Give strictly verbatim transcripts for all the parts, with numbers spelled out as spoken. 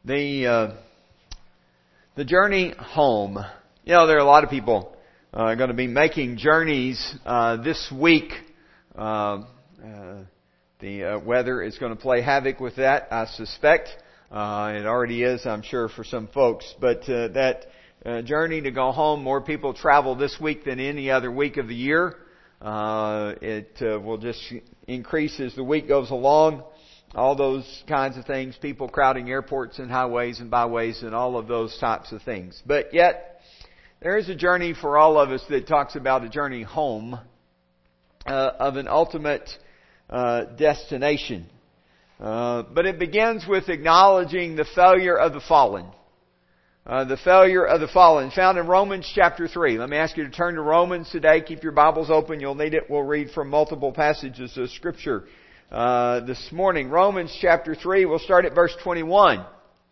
The uh, the journey home. You know, there are a lot of people uh, going to be making journeys uh, this week. Uh, uh, the uh, weather is going to play havoc with that, I suspect. Uh, it already is, I'm sure, for some folks. But uh, that uh, journey to go home, more people travel this week than any other week of the year. Uh, it uh, will just increase as the week goes along. All those kinds of things, people crowding airports and highways and byways and all of those types of things. But yet, there is a journey for all of us that talks about a journey home uh, of an ultimate uh, destination. Uh, but it begins with acknowledging the failure of the fallen. Uh, the failure of the fallen, found in Romans chapter three. Let me ask you to turn to Romans today. Keep your Bibles open. You'll need it. We'll read from multiple passages of Scripture Uh, this morning. Romans chapter three, we'll start at verse twenty-one.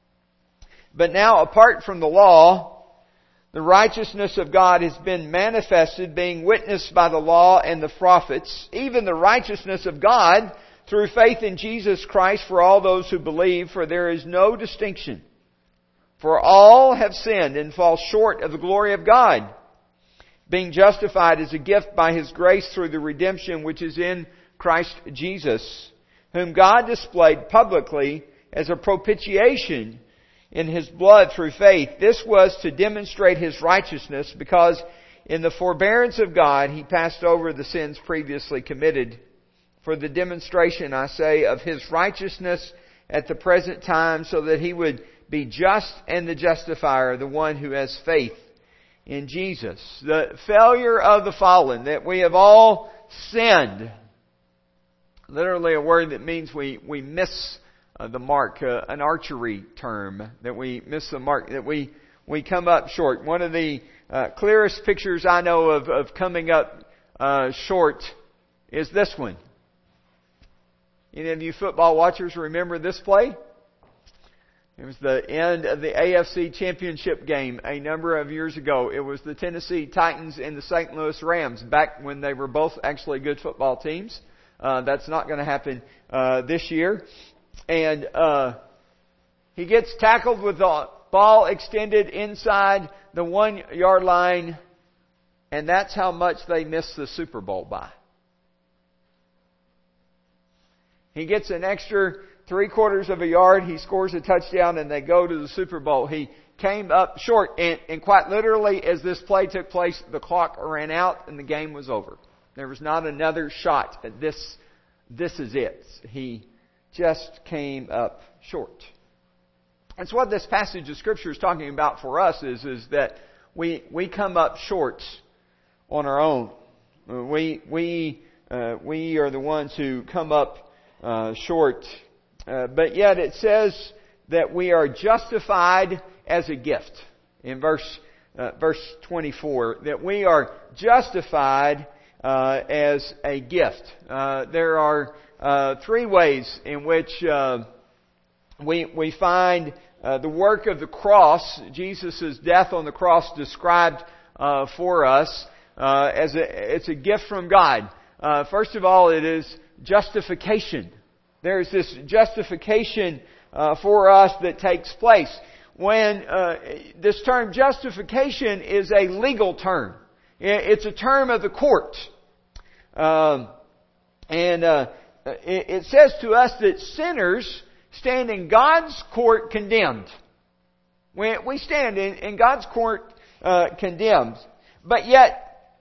But now, apart from the law, the righteousness of God has been manifested, being witnessed by the law and the prophets, even the righteousness of God through faith in Jesus Christ for all those who believe, for there is no distinction. For all have sinned and fall short of the glory of God, being justified as a gift by His grace through the redemption which is in Christ Jesus, whom God displayed publicly as a propitiation in His blood through faith. This was to demonstrate His righteousness, because in the forbearance of God He passed over the sins previously committed. For the demonstration, I say, of His righteousness at the present time, so that He would be just and the justifier, the one who has faith in Jesus. The failure of the fallen, that we have all sinned. Literally a word that means we, we miss uh, the mark, uh, an archery term, that we miss the mark, that we, we come up short. One of the uh, clearest pictures I know of, of coming up uh, short is this one. Any of you football watchers remember this play? It was the end of the A F C Championship game a number of years ago. It was the Tennessee Titans and the Saint Louis Rams, back when they were both actually good football teams. Uh, that's not going to happen uh, this year. And uh, he gets tackled with the ball extended inside the one-yard line, and that's how much they missed the Super Bowl by. He gets an extra three quarters of a yard. He scores a touchdown, and they go to the Super Bowl. He came up short, and, and quite literally, as this play took place, the clock ran out and the game was over. There was not another shot at this. This is it. He just came up short. That's what this passage of Scripture is talking about for us, is, is that we we come up short on our own. We we uh, we are the ones who come up uh, short. Uh, but yet it says that we are justified as a gift. In verse uh, verse twenty-four, that we are justified Uh, as a gift. Uh, there are uh, three ways in which uh, we we find uh, the work of the cross, Jesus' death on the cross, described uh, for us uh, as a it's a gift from God. Uh, first of all, it is justification. There is this justification uh, for us that takes place. When uh, this term justification is a legal term. It's a term of the court. Um, and uh, it, it says to us that sinners stand in God's court condemned. We, we stand in, in God's court uh, condemned. But yet,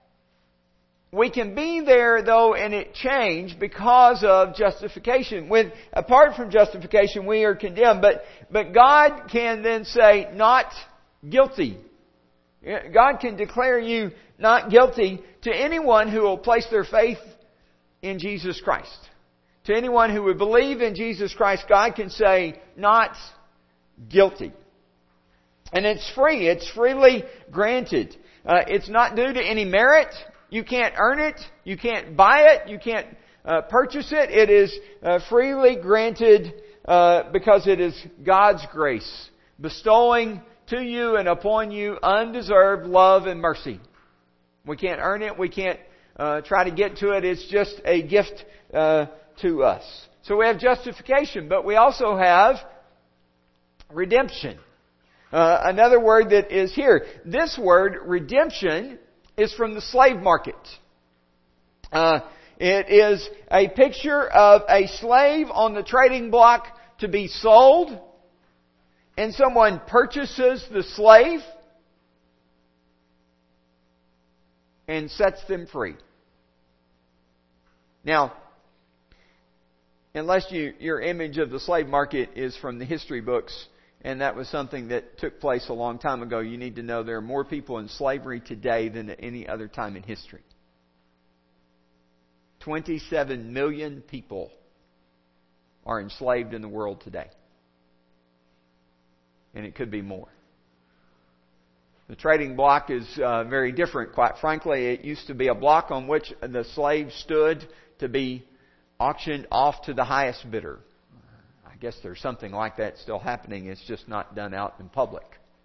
we can be there, though, and it changed because of justification. When, apart from justification, we are condemned. But, but God can then say, not guilty. God can declare you not guilty to anyone who will place their faith in Jesus Christ. To anyone who would believe in Jesus Christ, God can say, not guilty. And it's free. It's freely granted. Uh, it's not due to any merit. You can't earn it. You can't buy it. You can't uh, purchase it. It is uh, freely granted uh, because it is God's grace, bestowing to you and upon you undeserved love and mercy. We can't earn it. We can't uh, try to get to it. It's just a gift uh, to us. So we have justification, but we also have redemption. Uh, another word that is here. This word, redemption, is from the slave market. Uh, it is a picture of a slave on the trading block to be sold, and someone purchases the slave and sets them free. Now, unless you, your image of the slave market is from the history books, and that was something that took place a long time ago, you need to know there are more people in slavery today than at any other time in history. twenty-seven million people are enslaved in the world today. And it could be more. The trading block is uh, very different. Quite frankly, it used to be a block on which the slave stood to be auctioned off to the highest bidder. I guess there's something like that still happening. It's just not done out in public.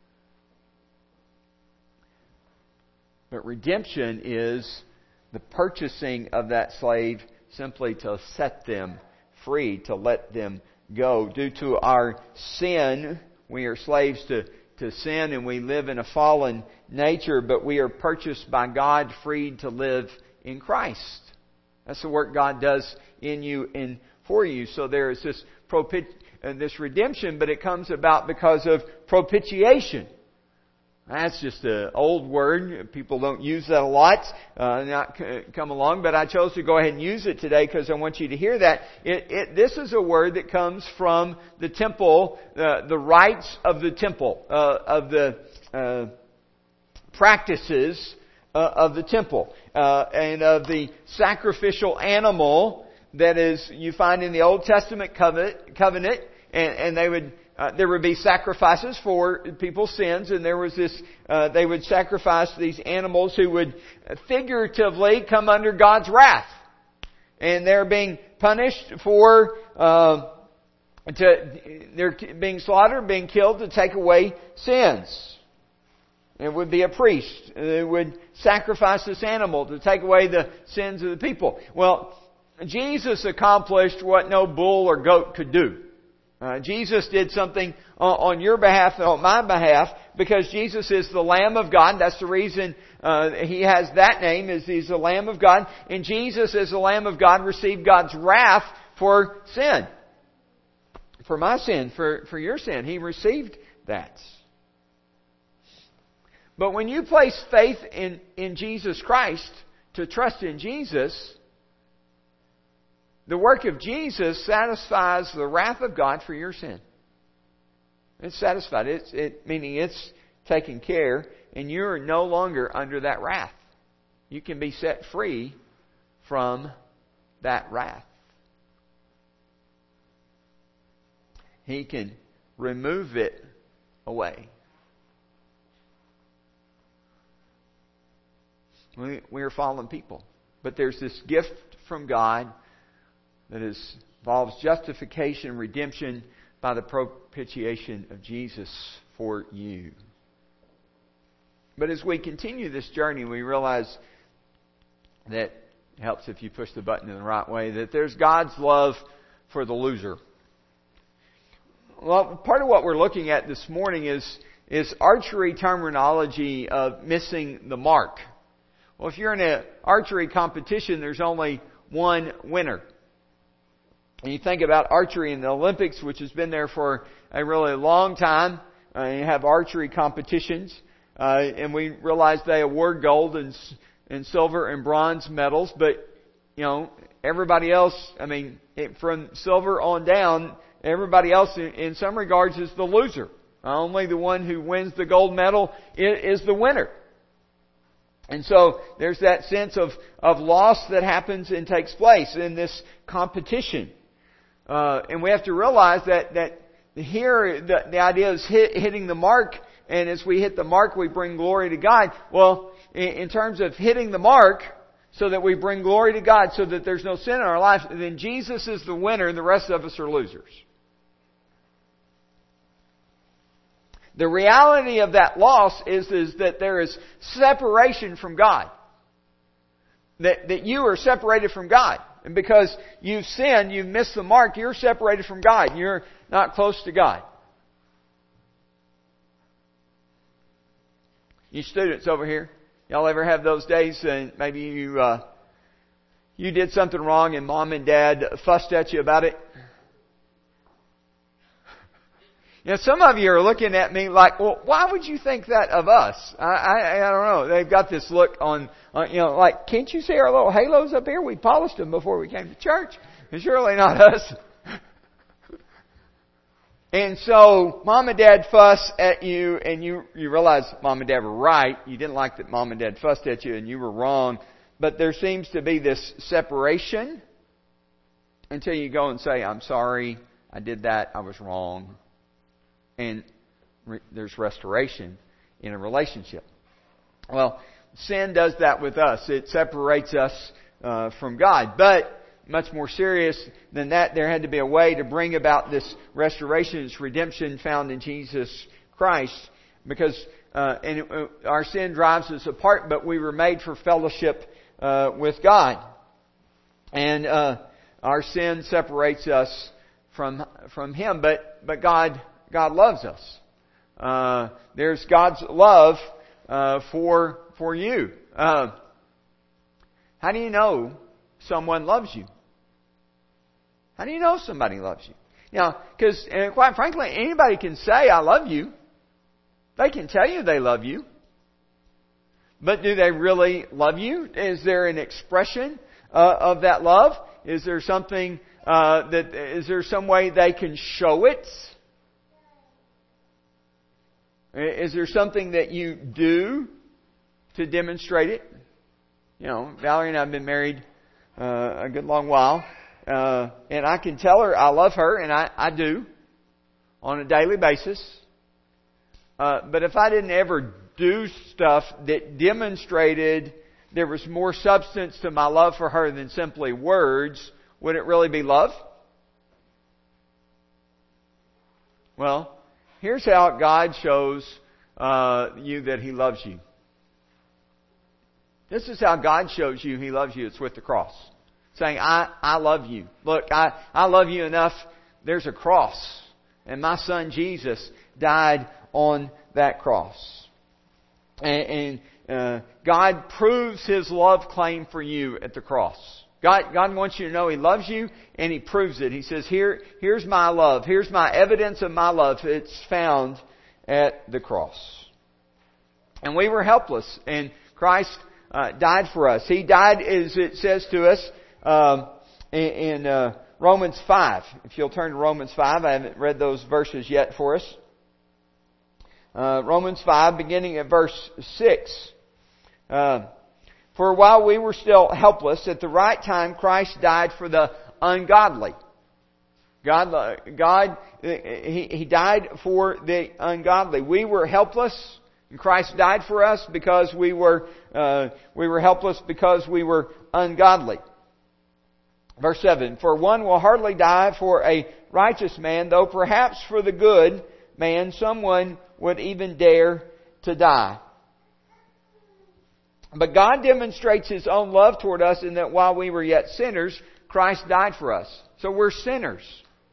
But redemption is the purchasing of that slave simply to set them free, to let them go. Due to our sin, we are slaves to, to sin and we live in a fallen nature, but we are purchased by God, freed to live in Christ. That's the work God does in you and for you. So there is this propit- uh, this redemption, but it comes about because of propitiation. That's just an old word. People don't use that a lot, uh, not c- come along, but I chose to go ahead and use it today because I want you to hear that. It, it, this is a word that comes from the temple, uh, the rites of the temple, uh, of the uh, practices uh, of the temple, uh, and of the sacrificial animal that is you find in the Old Testament covenant, covenant and, and they would Uh, there would be sacrifices for people's sins, and there was this, uh, they would sacrifice these animals who would figuratively come under God's wrath. And they're being punished for, uh, to, they're being slaughtered, being killed to take away sins. It would be a priest who would sacrifice this animal to take away the sins of the people. Well, Jesus accomplished what no bull or goat could do. Uh, Jesus did something on, on your behalf and on my behalf because Jesus is the Lamb of God. That's the reason uh, He has that name, is He's the Lamb of God. And Jesus, as the Lamb of God, received God's wrath for sin. For my sin, for, for your sin. He received that. But when you place faith in, in Jesus Christ, to trust in Jesus, the work of Jesus satisfies the wrath of God for your sin. It's satisfied. It's, it, meaning it's taken care, and you're no longer under that wrath. You can be set free from that wrath. He can remove it away. We, we are fallen people. But there's this gift from God that is, involves justification, redemption by the propitiation of Jesus for you. But as we continue this journey, we realize that it helps if you push the button in the right way, that there's God's love for the loser. Well, part of what we're looking at this morning is, is archery terminology of missing the mark. Well, if you're in an archery competition, there's only one winner. And you think about archery in the Olympics, which has been there for a really long time. Uh, you have archery competitions. Uh, and we realize they award gold and, and silver and bronze medals. But, you know, everybody else, I mean, it, from silver on down, everybody else in, in some regards is the loser. Only the one who wins the gold medal is, is the winner. And so there's that sense of, of loss that happens and takes place in this competition. Uh, and we have to realize that, that here the, the idea is hit, hitting the mark, and as we hit the mark, we bring glory to God. Well, in, in terms of hitting the mark, so that we bring glory to God, so that there's no sin in our lives, then Jesus is the winner and the rest of us are losers. The reality of that loss is, is that there is separation from God. That, that you are separated from God. And because you've sinned, you've missed the mark, you're separated from God. You're not close to God. You students over here, y'all ever have those days and maybe you uh, you did something wrong and mom and dad fussed at you about it? You know, some of you are looking at me like, well, why would you think that of us? I, I, I don't know. They've got this look on, on, you know, like, can't you see our little halos up here? We polished them before we came to church. It's surely not us. And so, mom and dad fuss at you, and you, you realize mom and dad were right. You didn't like that mom and dad fussed at you, and you were wrong. But there seems to be this separation until you go and say, I'm sorry, I did that, I was wrong. And re- there's restoration in a relationship. Well, sin does that with us. It separates us uh, from God. But much more serious than that, there had to be a way to bring about this restoration, this redemption found in Jesus Christ. Because uh, and it, uh, our sin drives us apart, but we were made for fellowship uh, with God. And uh, our sin separates us from from Him. But but God... God loves us. Uh, there's God's love uh, for for you. Uh, how do you know someone loves you? How do you know somebody loves you? You know, because quite frankly, anybody can say, I love you. They can tell you they love you. But do they really love you? Is there an expression uh, of that love? Is there something uh, that, is there some way they can show it? Is there something that you do to demonstrate it? You know, Valerie and I have been married uh, a good long while. Uh, and I can tell her I love her, and I, I do, on a daily basis. Uh, but if I didn't ever do stuff that demonstrated there was more substance to my love for her than simply words, would it really be love? Well, here's how God shows uh, you that He loves you. This is how God shows you He loves you. It's with the cross. Saying, I, I love you. Look, I, I love you enough. There's a cross. And my son Jesus died on that cross. And, and uh, God proves His love claim for you at the cross. God, God wants you to know He loves you, and He proves it. He says, Here, here's my love. Here's my evidence of my love. It's found at the cross. And we were helpless, and Christ uh, died for us. He died, as it says to us, um, in, in uh, Romans five. If you'll turn to Romans five, I haven't read those verses yet for us. Uh, Romans five, beginning at verse six. Uh, For while we were still helpless, at the right time Christ died for the ungodly. God, God, He, He died for the ungodly. We were helpless, and Christ died for us because we were, uh, we were helpless because we were ungodly. Verse seven, For one will hardly die for a righteous man, though perhaps for the good man someone would even dare to die. But God demonstrates His own love toward us in that while we were yet sinners, Christ died for us. So we're sinners.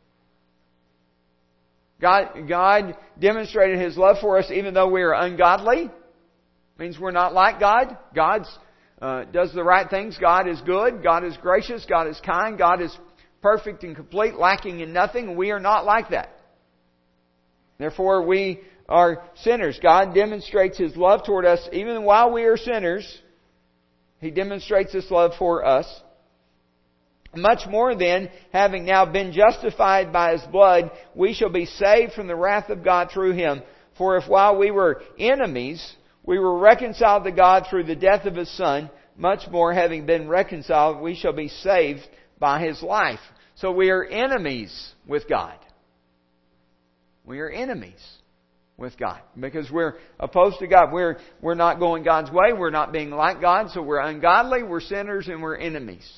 God, God demonstrated His love for us even though we are ungodly. Means we're not like God. God uh, does the right things. God is good. God is gracious. God is kind. God is perfect and complete, lacking in nothing. We are not like that. Therefore, we are sinners. God demonstrates His love toward us even while we are sinners. He demonstrates His love for us. Much more then, having now been justified by His blood, we shall be saved from the wrath of God through Him. For if while we were enemies, we were reconciled to God through the death of His Son, much more having been reconciled, we shall be saved by His life. So we are enemies with God. We are enemies with God because we're opposed to God. We're we're not going God's way. We're not being like God. So we're ungodly. We're sinners, and we're enemies.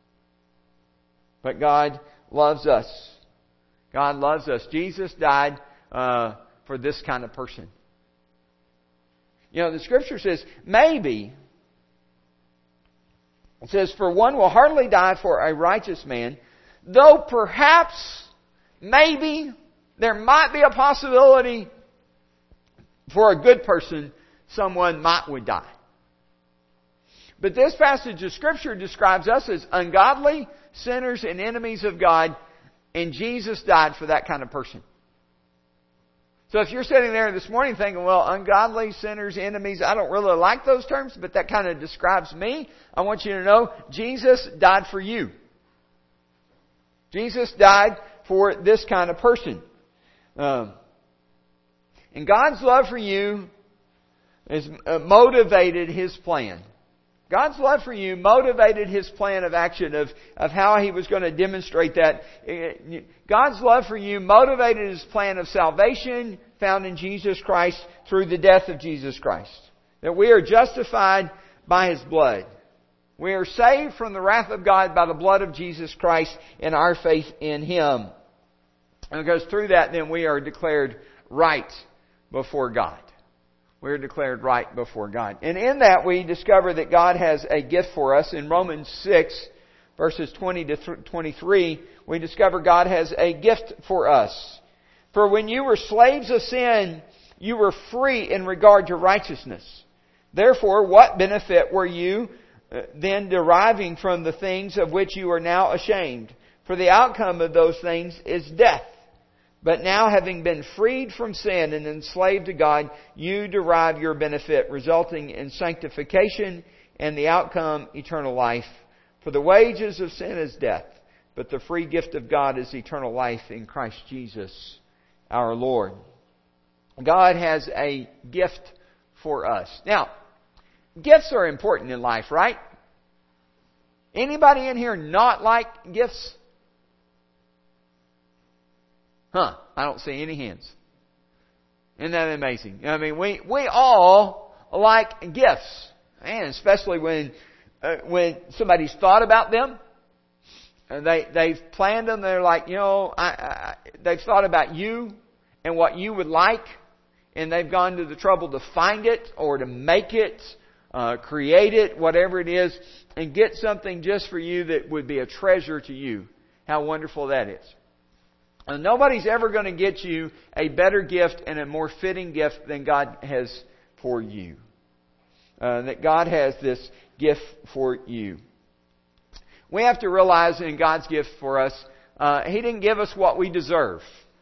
But God loves us. God loves us. Jesus died uh, for this kind of person. You know, the Scripture says maybe. It says, "For one will hardly die for a righteous man, though perhaps, maybe, there might be a possibility for a good person someone might would die. But this passage of Scripture describes us as ungodly, sinners, and enemies of God, and Jesus died for that kind of person. So if you're sitting there this morning thinking, well, ungodly, sinners, enemies, I don't really like those terms, but that kind of describes me, I want you to know Jesus died for you. Jesus died for this kind of person. Um, and God's love for you has motivated His plan. God's love for you motivated His plan of action of, of how He was going to demonstrate that. God's love for you motivated His plan of salvation found in Jesus Christ through the death of Jesus Christ. That we are justified by His blood. We are saved from the wrath of God by the blood of Jesus Christ and our faith in Him. And because through that then we are declared right before God. We're declared right before God. And in that we discover that God has a gift for us. In Romans six, verses twenty to twenty-three, we discover God has a gift for us. For when you were slaves of sin, you were free in regard to righteousness. Therefore, what benefit were you then deriving from the things of which you are now ashamed? For the outcome of those things is death. But now, having been freed from sin and enslaved to God, you derive your benefit, resulting in sanctification and the outcome, eternal life. For the wages of sin is death, but the free gift of God is eternal life in Christ Jesus, our Lord. God has a gift for us. Now, gifts are important in life, right? Anybody in here not like gifts? Huh, I don't see any hands. Isn't that amazing? I mean, we, we all like gifts. And especially when, uh, when somebody's thought about them. And they, they've planned them. They're like, you know, I, I, they've thought about you and what you would like. And they've gone to the trouble to find it or to make it, uh, create it, whatever it is. And get something just for you that would be a treasure to you. How wonderful that is. And nobody's ever going to get you a better gift and a more fitting gift than God has for you. Uh, that God has this gift for you. We have to realize in God's gift for us, uh, He didn't give us what we deserve.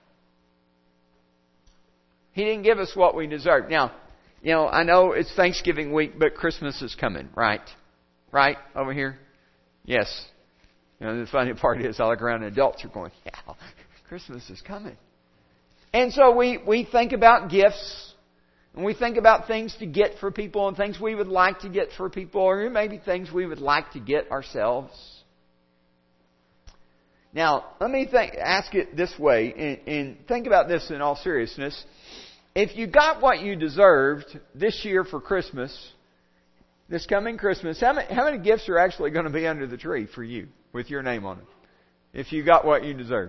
He didn't give us what we deserve. Now, you know, I know it's Thanksgiving week, but Christmas is coming, right? Right? Over here? Yes. You know, the funny part is I look around and adults are going, yeah, Christmas is coming. And so we, we think about gifts. And we think about things to get for people and things we would like to get for people. Or maybe things we would like to get ourselves. Now, let me think, ask it this way. And, and think about this in all seriousness. If you got what you deserved this year for Christmas, this coming Christmas, how many, how many gifts are actually going to be under the tree for you with your name on it? If you got what you deserved.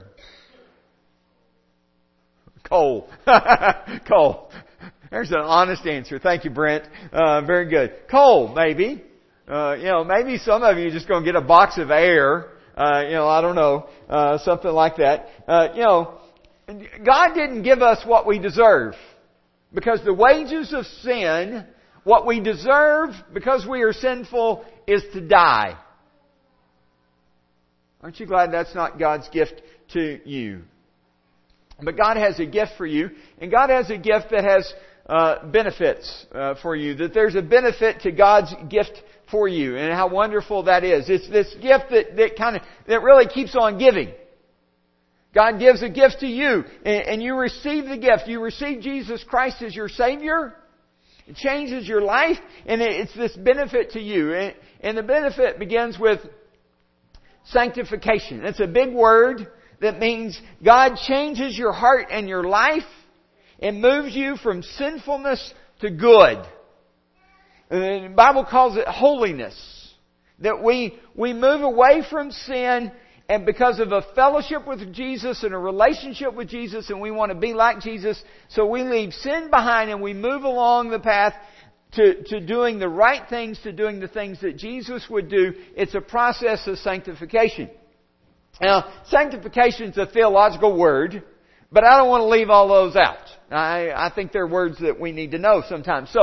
Coal. Coal. There's an honest answer. Thank you, Brent. Uh, very good. Coal, maybe. Uh, you know, maybe some of you are just going to get a box of air. Uh, you know, I don't know. Uh, something like that. Uh, you know, God didn't give us what we deserve. Because the wages of sin, what we deserve because we are sinful, is to die. Aren't you glad that's not God's gift to you? But God has a gift for you, and God has a gift that has uh, benefits uh, for you. That there's a benefit to God's gift for you, and how wonderful that is. It's this gift that, that kind of that really keeps on giving. God gives a gift to you, and, and you receive the gift. You receive Jesus Christ as your Savior. It changes your life, and it, it's this benefit to you. And, and the benefit begins with sanctification. It's a big word. That means God changes your heart and your life and moves you from sinfulness to good. And the Bible calls it holiness. That we, we move away from sin, and because of a fellowship with Jesus and a relationship with Jesus, and we want to be like Jesus, so we leave sin behind and we move along the path to, to doing the right things, to doing the things that Jesus would do. It's a process of sanctification. Now, sanctification is a theological word, but I don't want to leave all those out. I, I think they're words that we need to know sometimes. So,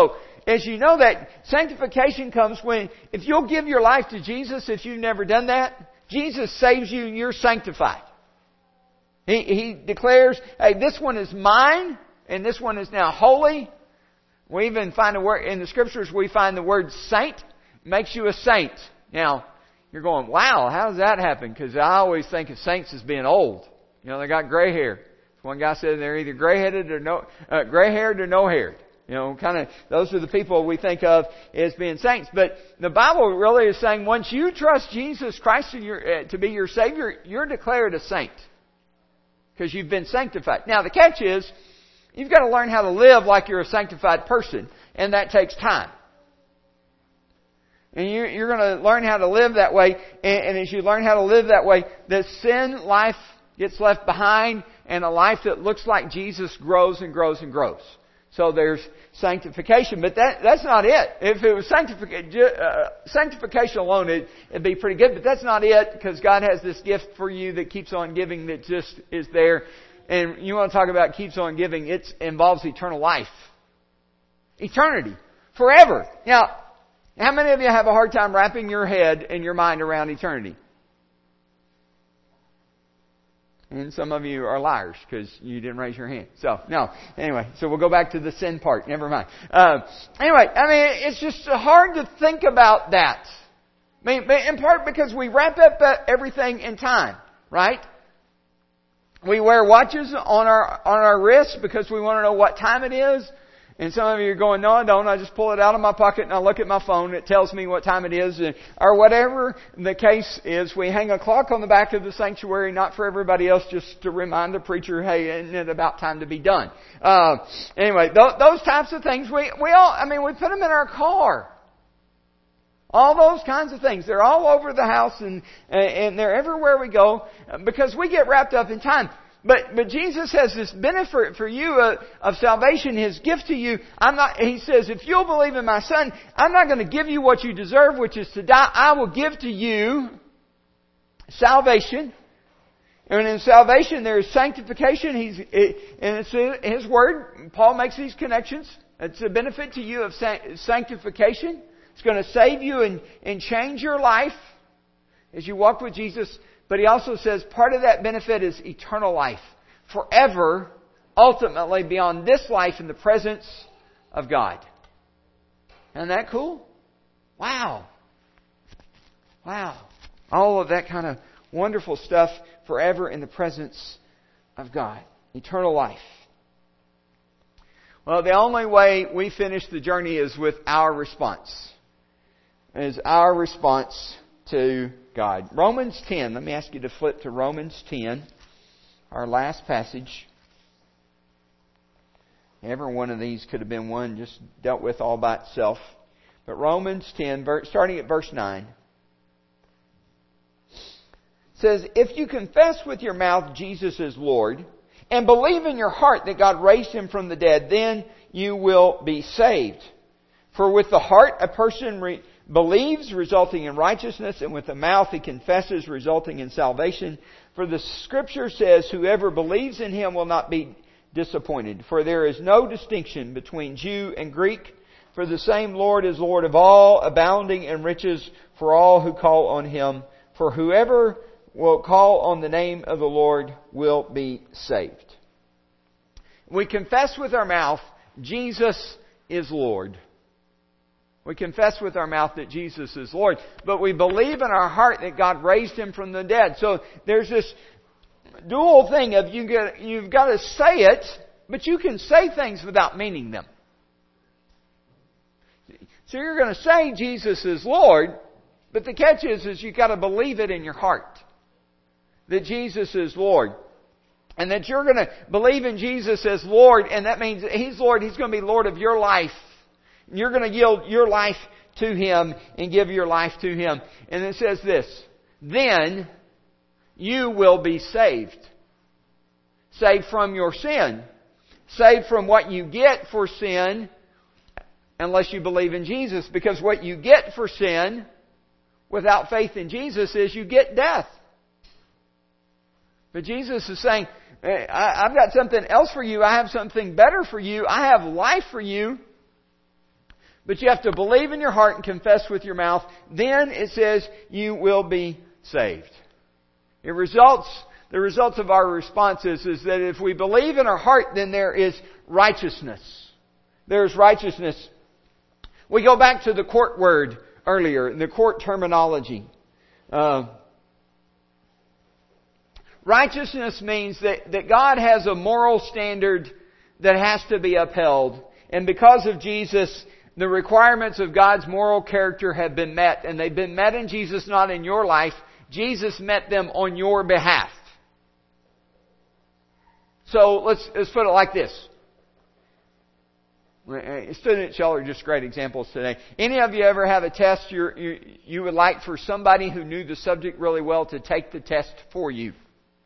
as you know that sanctification comes when, if you'll give your life to Jesus, if you've never done that, Jesus saves you and you're sanctified. He, he declares, hey, this one is mine and this one is now holy. We even find a word, in the Scriptures we find the word saint, makes you a saint. Now, you're going, wow, how does that happen? Because I always think of saints as being old. You know, they got gray hair. One guy said they're either gray-headed or no, uh, gray-haired or no-haired. You know, kind of, those are the people we think of as being saints. But the Bible really is saying once you trust Jesus Christ to, your, uh, to be your Savior, you're declared a saint. Because you've been sanctified. Now the catch is, you've got to learn how to live like you're a sanctified person. And that takes time. And you're, you're going to learn how to live that way. And, and as you learn how to live that way, the sin life gets left behind, and a life that looks like Jesus grows and grows and grows. So there's sanctification, but that that's not it. If it was sanctification, uh, sanctification alone, it, it'd be pretty good, but that's not it, because God has this gift for you that keeps on giving, that just is there. And you want to talk about keeps on giving, it involves eternal life. Eternity. Forever. Now, how many of you have a hard time wrapping your head and your mind around eternity? And some of you are liars because you didn't raise your hand. So, no. Anyway, so we'll go back to the sin part. Never mind. Uh, anyway, I mean, it's just hard to think about that. I mean, in part because we wrap up everything in time, right? We wear watches on our on our wrists because we want to know what time it is. And some of you are going, no, I don't. I just pull it out of my pocket and I look at my phone. It tells me what time it is. Or whatever the case is, we hang a clock on the back of the sanctuary, not for everybody else, just to remind the preacher, hey, isn't it about time to be done? Uh, anyway, th- those types of things, we, we all, I mean, we put them in our car. All those kinds of things. They're all over the house and, and they're everywhere we go because we get wrapped up in time. But but Jesus has this benefit for you uh, of salvation, His gift to you. I'm not. He says, if you'll believe in my Son, I'm not going to give you what you deserve, which is to die. I will give to you salvation. And in salvation, there is sanctification. He's and it's His word. Paul makes these connections. It's a benefit to you of sanctification. It's going to save you and and change your life as you walk with Jesus. But he also says part of that benefit is eternal life. Forever, ultimately beyond this life in the presence of God. Isn't that cool? Wow. Wow. All of that kind of wonderful stuff forever in the presence of God. Eternal life. Well, the only way we finish the journey is with our response. Is our response to God. Romans ten. Let me ask you to flip to Romans ten. Our last passage. Every one of these could have been one just dealt with all by itself. But Romans ten, starting at verse nine. Says, if you confess with your mouth Jesus is Lord, and believe in your heart that God raised Him from the dead, then you will be saved. For with the heart a person re- believes, resulting in righteousness, and with the mouth he confesses, resulting in salvation. For the Scripture says, whoever believes in Him will not be disappointed. For there is no distinction between Jew and Greek, for the same Lord is Lord of all, abounding in riches for all who call on Him. For whoever will call on the name of the Lord will be saved. We confess with our mouth, Jesus is Lord. We confess with our mouth that Jesus is Lord. But we believe in our heart that God raised Him from the dead. So there's this dual thing of you get, you've got to say it, but you can say things without meaning them. So you're going to say Jesus is Lord, but the catch is, is you've got to believe it in your heart. That Jesus is Lord. And that you're going to believe in Jesus as Lord, and that means that He's Lord. He's going to be Lord of your life. You're going to yield your life to Him and give your life to Him. And it says this, then you will be saved. Saved from your sin. Saved from what you get for sin unless you believe in Jesus. Because what you get for sin without faith in Jesus is you get death. But Jesus is saying, I've got something else for you. I have something better for you. I have life for you. But you have to believe in your heart and confess with your mouth. Then it says you will be saved. It results, the results of our responses is that if we believe in our heart, then there is righteousness. There is righteousness. We go back to the court word earlier, the court terminology. Uh, righteousness means that, that God has a moral standard that has to be upheld. And because of Jesus, the requirements of God's moral character have been met. And they've been met in Jesus, not in your life. Jesus met them on your behalf. So let's, let's put it like this. Students, y'all are just great examples today. Any of you ever have a test you're, you you would like for somebody who knew the subject really well to take the test for you?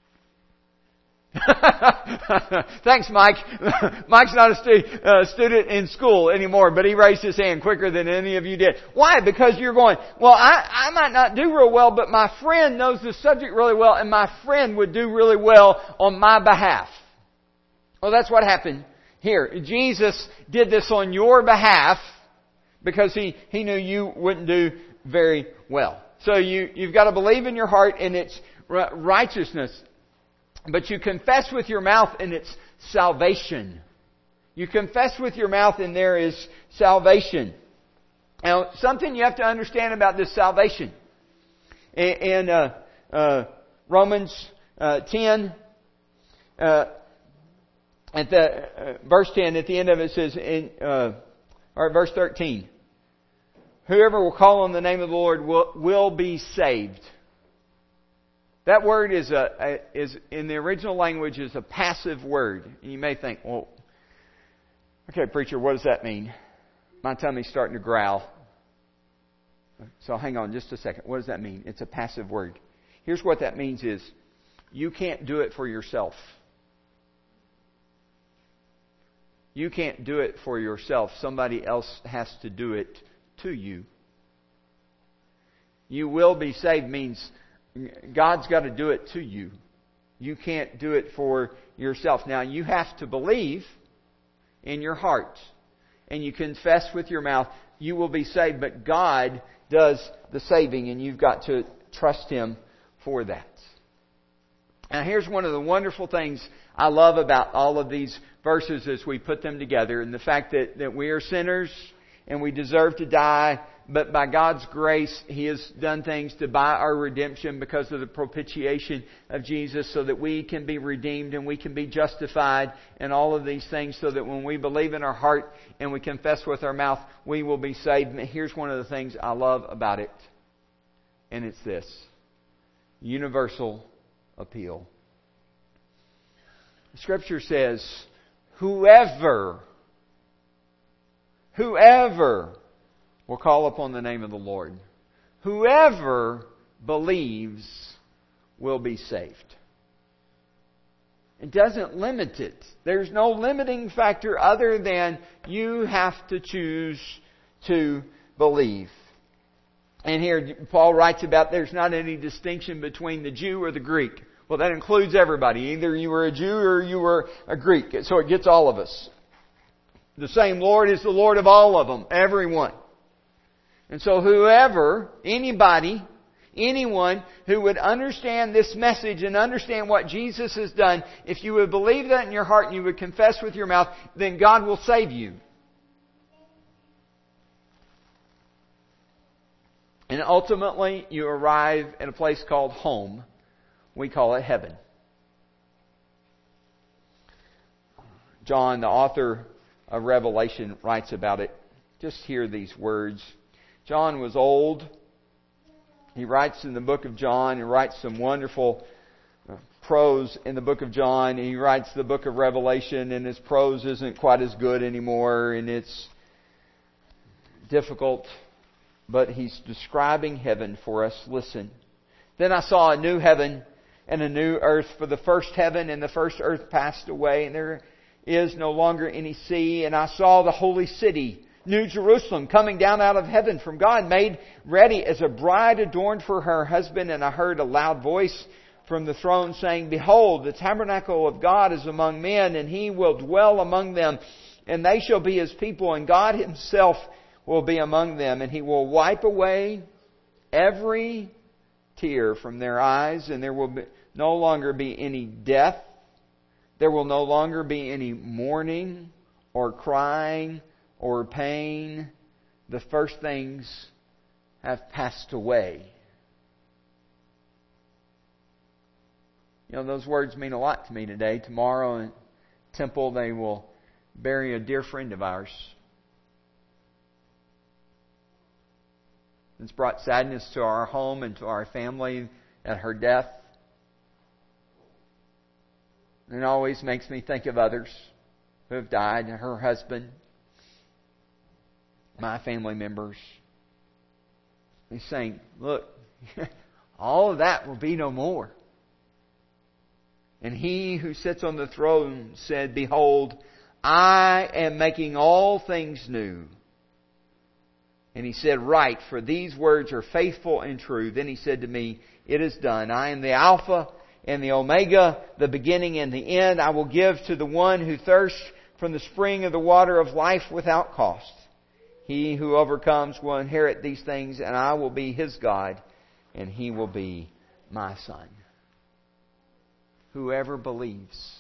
Thanks, Mike. Mike's not a stu- uh, student in school anymore, but he raised his hand quicker than any of you did. Why? Because you're going, well, I, I might not do real well, but my friend knows the subject really well, and my friend would do really well on my behalf. Well, that's what happened here. Jesus did this on your behalf because he, he knew you wouldn't do very well. So you, you've got to believe in your heart and it's righteousness. But you confess with your mouth and it's salvation. You confess with your mouth and there is salvation. Now, something you have to understand about this salvation. In uh, uh, Romans uh, ten, uh, at the uh, verse ten, at the end of it says, in, uh, or verse thirteen, whoever will call on the name of the Lord will, will be saved. That word is a, a is in the original language is a passive word. And you may think, well, okay, preacher, what does that mean? My tummy's starting to growl. So hang on just a second. What does that mean? It's a passive word. Here's what that means is you can't do it for yourself. You can't do it for yourself. Somebody else has to do it to you. You will be saved means God's got to do it to you. You can't do it for yourself. Now, you have to believe in your heart and you confess with your mouth, you will be saved. But God does the saving and you've got to trust Him for that. Now, here's one of the wonderful things I love about all of these verses as we put them together, and the fact that, that we are sinners and we deserve to die, but by God's grace, He has done things to buy our redemption because of the propitiation of Jesus so that we can be redeemed and we can be justified and all of these things so that when we believe in our heart and we confess with our mouth, we will be saved. And here's one of the things I love about it, and it's this: universal appeal. Scripture says, whoever, whoever will call upon the name of the Lord, whoever believes will be saved. It doesn't limit it. There's no limiting factor other than you have to choose to believe. And here Paul writes about there's not any distinction between the Jew or the Greek. Well, that includes everybody. Either you were a Jew or you were a Greek. So it gets all of us. The same Lord is the Lord of all of them. Everyone. And so whoever, anybody, anyone who would understand this message and understand what Jesus has done, if you would believe that in your heart and you would confess with your mouth, then God will save you. And ultimately, you arrive at a place called home. We call it heaven. John, the author of Revelation, writes about it. Just hear these words. John was old. He writes in the book of John. He writes some wonderful prose in the book of John. He writes the book of Revelation, and his prose isn't quite as good anymore, and it's difficult. But he's describing heaven for us. Listen. Then I saw a new heaven and a new earth, for the first heaven and the first earth passed away, and there is no longer any sea. And I saw the holy city, New Jerusalem, coming down out of heaven from God, made ready as a bride adorned for her husband. And I heard a loud voice from the throne saying, behold, the tabernacle of God is among men, and He will dwell among them, and they shall be His people, and God Himself will be among them, and He will wipe away every tear from their eyes, and there will be, no longer be any death. There will no longer be any mourning or crying or pain. The first things have passed away. You know, those words mean a lot to me today. Tomorrow in Temple they will bury a dear friend of ours. It's brought sadness to our home and to our family at her death. And it always makes me think of others who have died, her husband, my family members. He's saying, look, all of that will be no more. And He who sits on the throne said, behold, I am making all things new. And He said, write, for these words are faithful and true. Then He said to me, it is done. I am the Alpha and the Omega, the beginning and the end. I will give to the one who thirsts from the spring of the water of life without cost. He who overcomes will inherit these things, and I will be his God, and he will be my son. Whoever believes.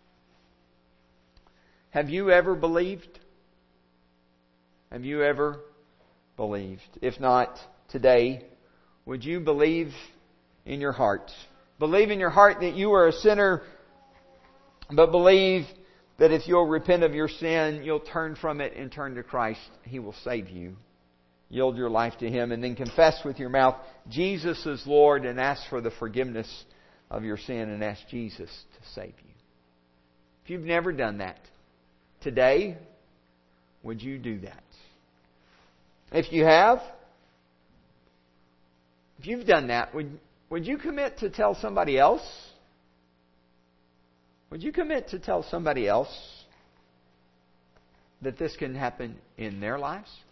Have you ever believed? Have you ever believed? If not, today, would you believe in your heart? Believe in your heart that you are a sinner, but believe that if you'll repent of your sin, you'll turn from it and turn to Christ. He will save you. Yield your life to Him, and then confess with your mouth Jesus is Lord, and ask for the forgiveness of your sin, and ask Jesus to save you. If you've never done that, today, would you do that? If you have, if you've done that, would, would you commit to tell somebody else? Would you commit to tell somebody else that this can happen in their lives?